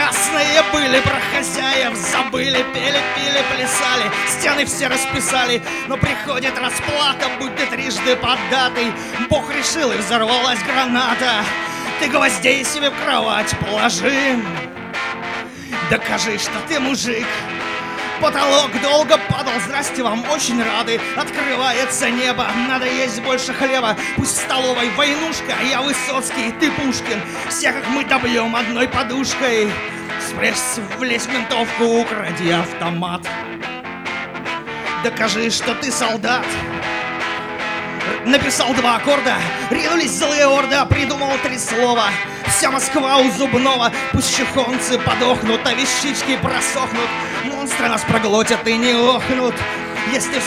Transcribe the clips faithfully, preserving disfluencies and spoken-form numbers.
Страстные были про хозяев, забыли, пели, пили, плясали, стены все расписали, но приходит расплата, будь ты трижды поддатый. Бог решил, и взорвалась граната. Ты гвоздей себе в кровать положи, докажи, что ты мужик. Потолок долго падал, здрасте вам, очень рады. Открывается небо, надо есть больше хлеба. Пусть в столовой войнушка, я Высоцкий, ты Пушкин. Всех их мы добьем одной подушкой. Спрячься, влезь в ментовку, укради автомат. Докажи, что ты солдат. Написал два аккорда, ринулись злые орды, придумал три слова. Вся Москва у зубного, пусть чехонцы подохнут, а вещички просохнут. Монстры нас проглотят и не охнут. Если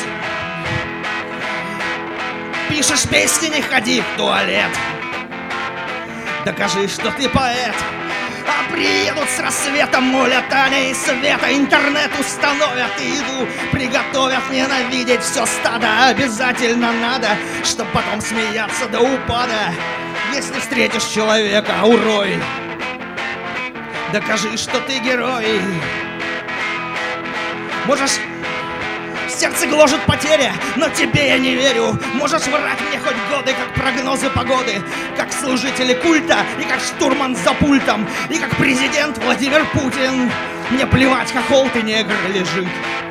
пишешь песни, не ходи в туалет. Докажи, что ты поэт. А приедут с рассветом, молят Таня и Света. Интернет установят и еду приготовят. Ненавидеть все стадо обязательно надо, чтоб потом смеяться до упада. Если встретишь человека, урой, докажи, что ты герой. Можешь... Сердце гложет потеря, но тебе я не верю. Можешь врать мне хоть годы, как прогнозы погоды, как служители культа и как штурман за пультом, и как президент Владимир Путин. Мне плевать, хохол ты, негр, лежит.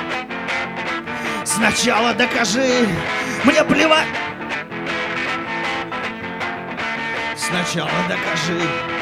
Сначала докажи. Мне плевать. Сначала докажи.